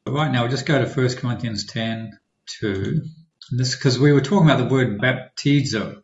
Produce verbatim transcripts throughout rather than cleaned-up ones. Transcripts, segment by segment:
Right now, we'll just go to First Corinthians ten two. This because we were talking about the word baptizo.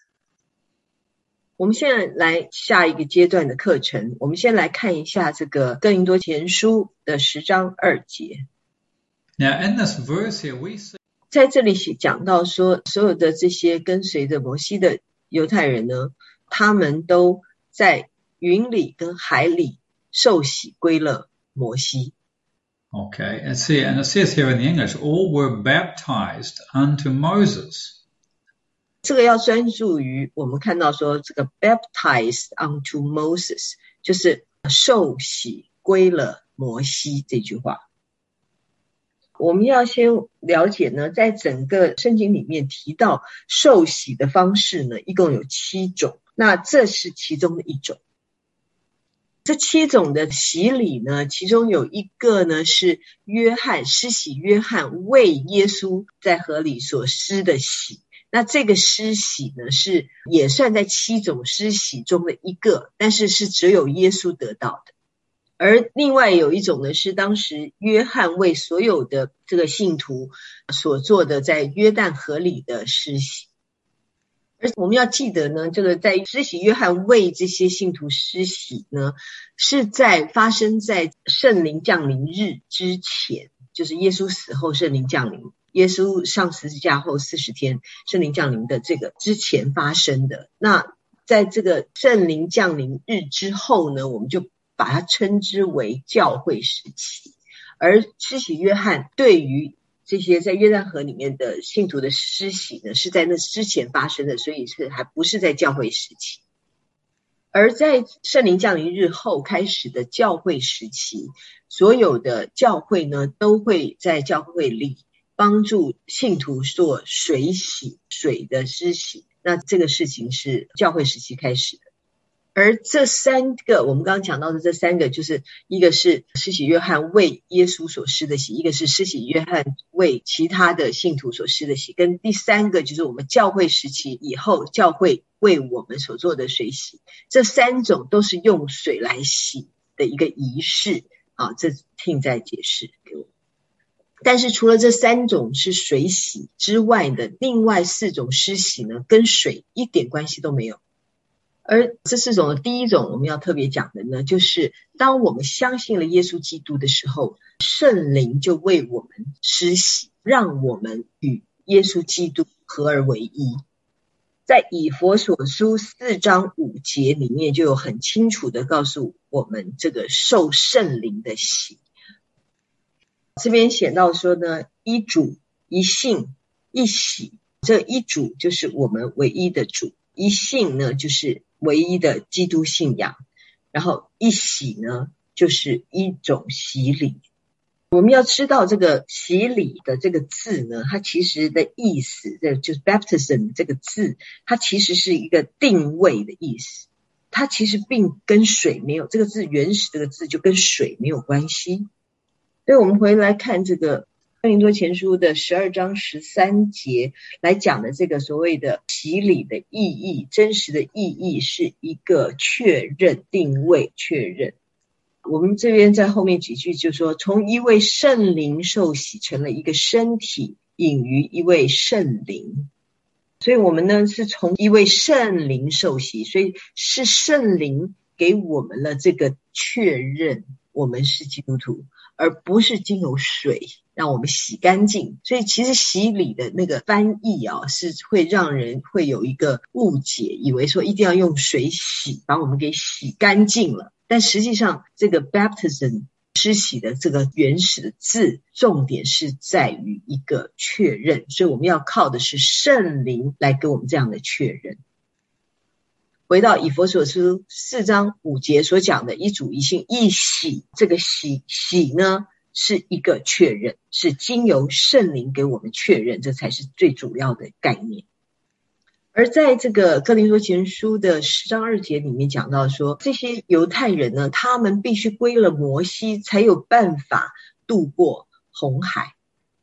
我们现在来下一个阶段的课程，我们先来看一下这个哥林多前书的十章二节。 Now, in this verse here, we see 在这里讲到说，所有的这些跟随着摩西的犹太人呢，他们都在云里跟海里受洗归了摩西。 Okay, and see, and it says here in the English, all were baptized unto Moses. 这个要专注于我们看到说这个 baptized unto Moses 就是受洗归了摩西这句话。我们要先了解呢，在整个圣经里面提到受洗的方式呢，一共有七种，那这是其中的一种。这七种的洗礼呢，其中有一个呢是约翰施洗约翰为耶稣在河里所施的洗，那这个施洗呢是也算在七种施洗中的一个，但是是只有耶稣得到的。而另外有一种呢是当时约翰为所有的这个信徒所做的在约旦河里的施洗。而我们要记得呢，这个在施洗约翰为这些信徒施洗呢，是在发生在圣灵降临日之前，就是耶稣死后圣灵降临，耶稣上十字架后四十天圣灵降临的这个之前发生的。那在这个圣灵降临日之后呢，我们就把它称之为教会时期。而施洗约翰对于这些在约旦河里面的信徒的施洗呢，是在那之前发生的，所以是还不是在教会时期。而在圣灵降临日后开始的教会时期，所有的教会呢都会在教会里帮助信徒做水洗水的施洗，那这个事情是教会时期开始的。而这三个我们刚刚讲到的这三个，就是一个是施洗约翰为耶稣所施的洗，一个是施洗约翰为其他的信徒所施的洗，跟第三个就是我们教会时期以后教会为我们所做的水洗。这三种都是用水来洗的一个仪式啊，这听在解释给我。但是除了这三种是水洗之外的另外四种施洗呢，跟水一点关系都没有。而这四种的第一种我们要特别讲的呢，就是当我们相信了耶稣基督的时候，圣灵就为我们施洗，让我们与耶稣基督合而为一。在以弗所书四章五节里面就有很清楚的告诉我们这个受圣灵的洗。这边写到说呢，一主一信一洗，这一主就是我们唯一的主，一信呢就是唯一的基督信仰，然后一洗呢就是一种洗礼。我们要知道这个洗礼的这个字呢，它其实的意思就是 baptism 这个字，它其实是一个定位的意思，它其实并跟水没有，这个字原始这个字就跟水没有关系。所以我们回来看这个哥林多前书的十二章十三节来讲的这个所谓的洗礼的意义，真实的意义是一个确认、定位、确认。我们这边在后面几句就说，从一位圣灵受洗成了一个身体，隐于一位圣灵。所以我们呢是从一位圣灵受洗，所以是圣灵给我们了这个确认我们是基督徒，而不是经由水让我们洗干净。所以其实洗礼的那个翻译啊，是会让人会有一个误解，以为说一定要用水洗把我们给洗干净了，但实际上这个 baptism 施洗的这个原始的字，重点是在于一个确认，所以我们要靠的是圣灵来给我们这样的确认。回到以弗所书四章五节所讲的一主一信一洗，这个洗洗呢是一个确认，是经由圣灵给我们确认，这才是最主要的概念。而在这个哥林多前书的十章二节里面讲到说，这些犹太人呢，他们必须归了摩西才有办法渡过红海。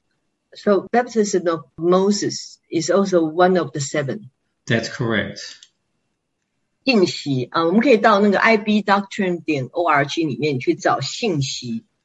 So baptism of Moses is also one of the seven. That's correct. 信息啊，我们可以到那个 i b doctrine 点 org 里面去找信息。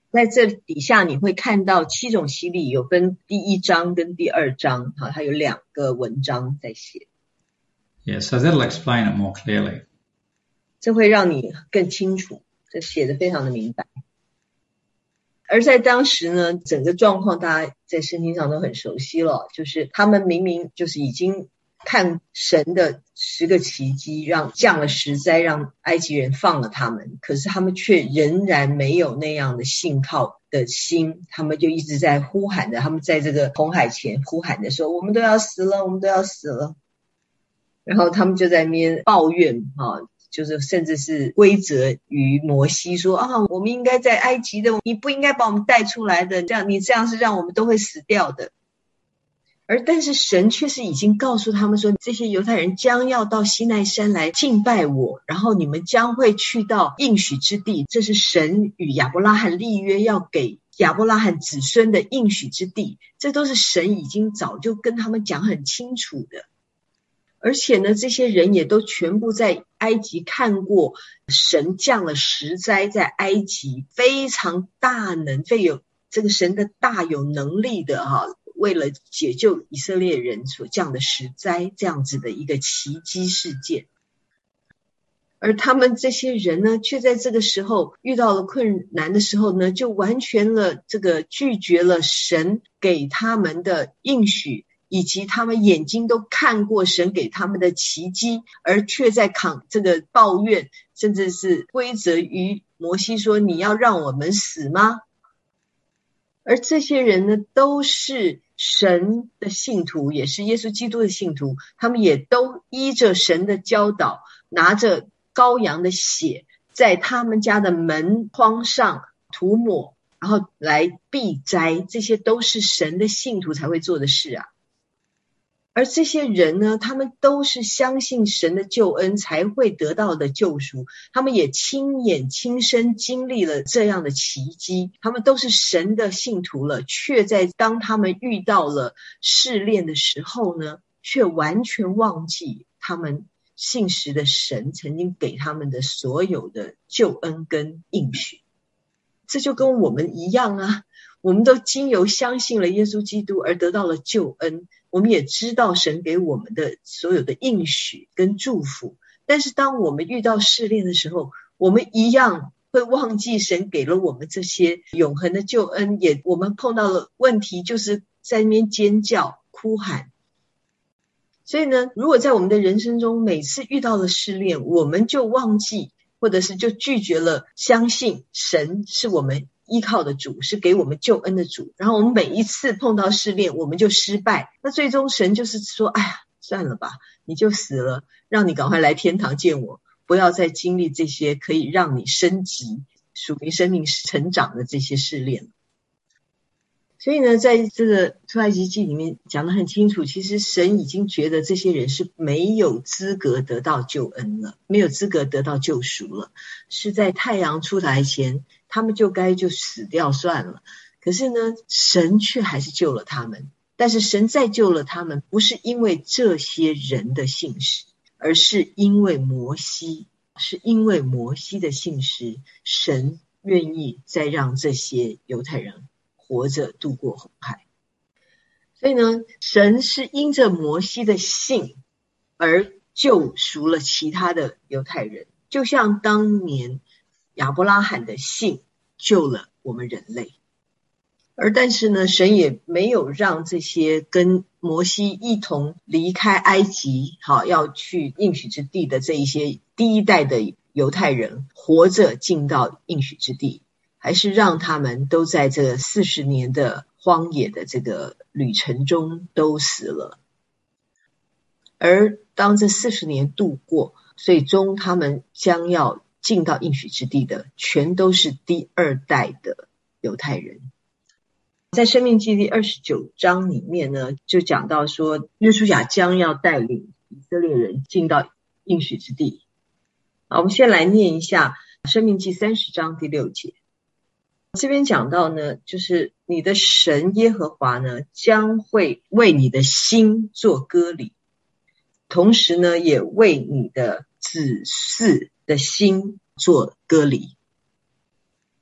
在这底下你会看到七种洗礼，有分第一章跟第二章，好，它有两个文章在写。 Yeah, so that'll explain it more clearly. 这会让你更清楚，这写得非常的明白。而在当时呢，整个状况大家在圣经上都很熟悉了，就是他们明明就是已经看神的十个奇迹，让降了十灾，让埃及人放了他们，可是他们却仍然没有那样的信靠的心，他们就一直在呼喊着，他们在这个红海前呼喊着说，我们都要死了，我们都要死了。然后他们就在那边抱怨啊，就是甚至是归责于摩西说啊，我们应该在埃及的，你不应该把我们带出来的，这样你这样是让我们都会死掉的。而但是神却是已经告诉他们说，这些犹太人将要到西奈山来敬拜我，然后你们将会去到应许之地，这是神与亚伯拉罕立约要给亚伯拉罕子孙的应许之地，这都是神已经早就跟他们讲很清楚的。而且呢，这些人也都全部在埃及看过神降了十灾，在埃及非常大能，非有这个神的大有能力的哈，为了解救以色列人所降的十灾，这样子的一个奇迹事件。而他们这些人呢，却在这个时候遇到了困难的时候呢，就完全了这个拒绝了神给他们的应许，以及他们眼睛都看过神给他们的奇迹，而却在扛这个抱怨，甚至是归责于摩西说，你要让我们死吗？而这些人呢，都是神的信徒，也是耶稣基督的信徒，他们也都依着神的教导，拿着羔羊的血在他们家的门框上涂抹，然后来避灾，这些都是神的信徒才会做的事啊。而这些人呢，他们都是相信神的救恩才会得到的救赎，他们也亲眼亲身经历了这样的奇迹，他们都是神的信徒了，却在当他们遇到了试炼的时候呢，却完全忘记他们信实的神曾经给他们的所有的救恩跟应许。这就跟我们一样啊，我们都经由相信了耶稣基督而得到了救恩，我们也知道神给我们的所有的应许跟祝福，但是当我们遇到试炼的时候，我们一样会忘记神给了我们这些永恒的救恩，也我们碰到了问题，就是在那边尖叫哭喊。所以呢，如果在我们的人生中每次遇到了试炼，我们就忘记或者是就拒绝了相信神是我们依靠的主，是给我们救恩的主，然后我们每一次碰到试炼我们就失败，那最终神就是说，哎呀，算了吧，你就死了，让你赶快来天堂见我，不要再经历这些可以让你升级属灵生命成长的这些试炼。所以呢，在这个出埃及记里面讲得很清楚，其实神已经觉得这些人是没有资格得到救恩了，没有资格得到救赎了，是在太阳出来前他们就该就死掉算了。可是呢，神却还是救了他们，但是神再救了他们，不是因为这些人的信实，而是因为摩西，是因为摩西的信实，神愿意再让这些犹太人活着度过红海。所以呢，神是因着摩西的信而救赎了其他的犹太人，就像当年亚伯拉罕的信救了我们人类。而但是呢，神也没有让这些跟摩西一同离开埃及，好要去应许之地的这一些第一代的犹太人活着进到应许之地，还是让他们都在这四十年的荒野的这个旅程中都死了。而当这四十年度过，最终他们将要进到应许之地的，全都是第二代的犹太人。在申命记第二十九章里面呢，就讲到说，约书亚将要带领以色列人进到应许之地。好，我们先来念一下申命记三十章第六节。这边讲到呢，就是你的神耶和华呢，将会为你的心做割礼，同时呢，也为你的子嗣的心做割礼。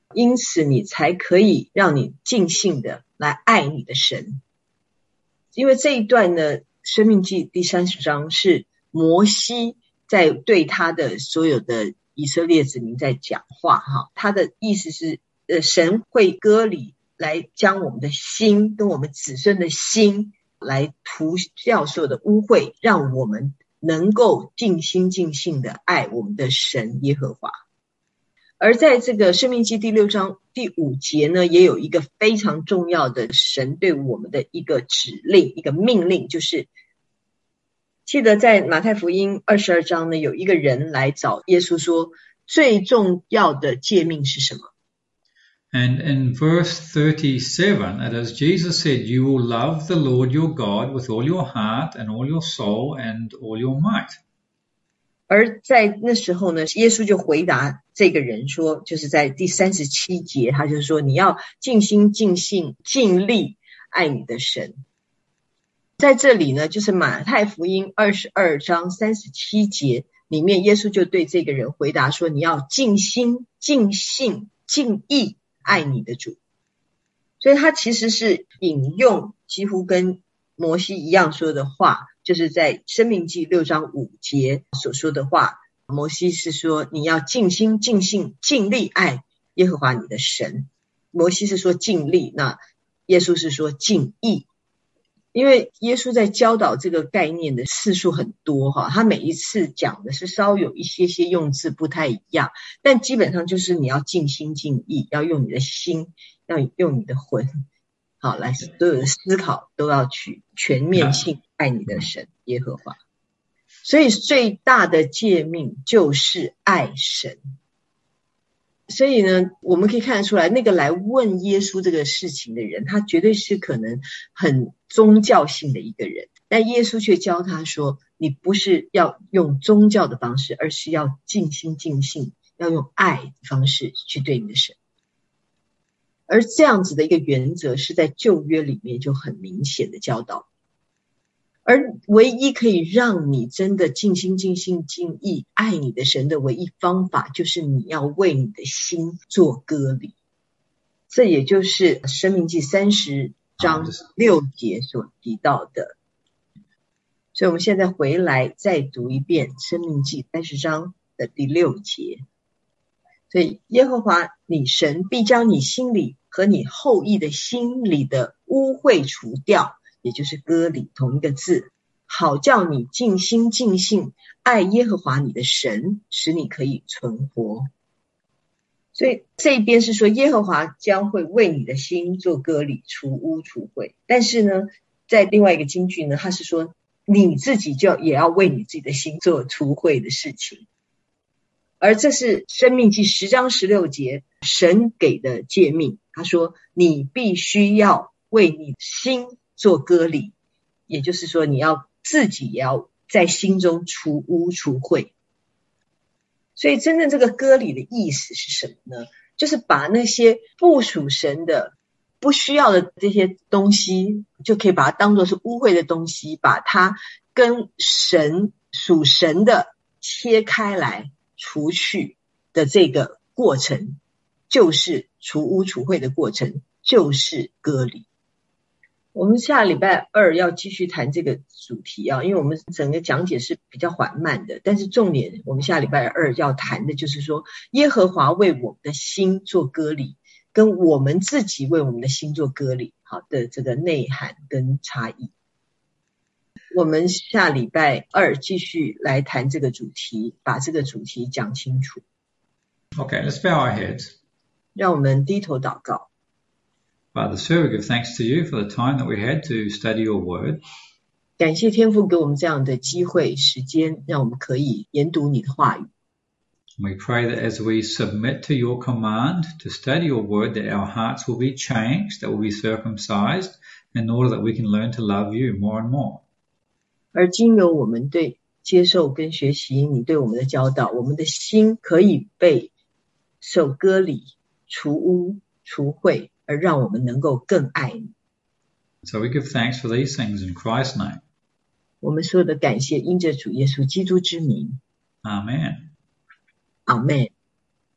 因此你才可以让你尽兴的来爱你的神。因为这一段呢，申命记第三十章是摩西在对他的所有的以色列子民在讲话哈，他的意思是呃，神会割礼来将我们的心跟我们子孙的心来除掉所有的污秽，让我们能够尽心尽性的爱我们的神耶和华。而在这个申命记第六章第五节呢，也有一个非常重要的神对我们的一个指令，一个命令，就是记得在马太福音二十二章呢，有一个人来找耶稣说，最重要的诫命是什么？ And in verse thirty-seven, it is Jesus said, you will love the Lord your God with all your heart and all your soul and all your might. 而在那时候呢，耶稣就回答这个人说，就是在第三十七节，他就说你要尽心尽性尽力爱你的神。在这里呢，就是马太福音二十二章三十七节里面，耶稣就对这个人回答说，你要尽心尽性尽意爱你的主。所以他其实是引用几乎跟摩西一样说的话，就是在申命记六章五节所说的话。摩西是说你要尽心尽性尽力爱耶和华你的神，摩西是说尽力，那耶稣是说尽意。因为耶稣在教导这个概念的次数很多哈，他每一次讲的是稍有一些些用字不太一样，但基本上就是你要尽心尽意，要用你的心，要用你的魂，好，来所有的思考都要去全面性爱你的神耶和华。所以最大的诫命就是爱神。所以呢，我们可以看得出来，那个来问耶稣这个事情的人，他绝对是可能很宗教性的一个人，但耶稣却教他说，你不是要用宗教的方式，而是要尽心尽性，要用爱的方式去对你的神。而这样子的一个原则是在旧约里面就很明显的教导。而唯一可以让你真的尽心尽性尽意爱你的神的唯一方法，就是你要为你的心做割礼。这也就是申命记三十章六节所提到的。所以我们现在回来再读一遍申命记三十章的第六节。所以耶和华你神必将你心里和你后裔的心里的污秽除掉，也就是割礼，同一个字，好叫你尽心尽性爱耶和华你的神，使你可以存活。所以这一边是说耶和华将会为你的心做割礼，除污除秽。但是呢，在另外一个经句呢，他是说你自己就也要为你自己的心做除秽的事情。而这是申命记十章十六节神给的诫命，他说你必须要为你心做割礼，也就是说你要自己也要在心中除污除秽。所以真正这个割礼的意思是什么呢？就是把那些不属神的不需要的这些东西，就可以把它当作是污秽的东西，把它跟神属神的切开来除去的这个过程，就是除污除秽的过程，就是割礼。我们下礼拜二要继续谈这个主题啊，因为我们整个讲解是比较缓慢的，但是重点我们下礼拜二要谈的就是说耶和华为我们的心做割礼，跟我们自己为我们的心做割礼好的这个内涵跟差异。我们下礼拜二继续来谈这个主题，把这个主题讲清楚。 Okay, let's bow our heads. 让我们低头祷告。 Father, sir, we give thanks to you for the time that we had to study your word. 感谢天父给我们这样的机会时间，让我们可以研读你的话语。 We pray that as we submit to your command to study your word, that our hearts will be changed, that will be circumcised, in order that we can learn to love you more and more. 而经由我们对接受跟学习你对我们的教导，我们的心可以被受割礼、除污、除秽，而让我们能够更爱你。 So we give thanks for these things in Christ's name. 我们所有的感谢因着主耶稣基督之名。 Amen. Amen.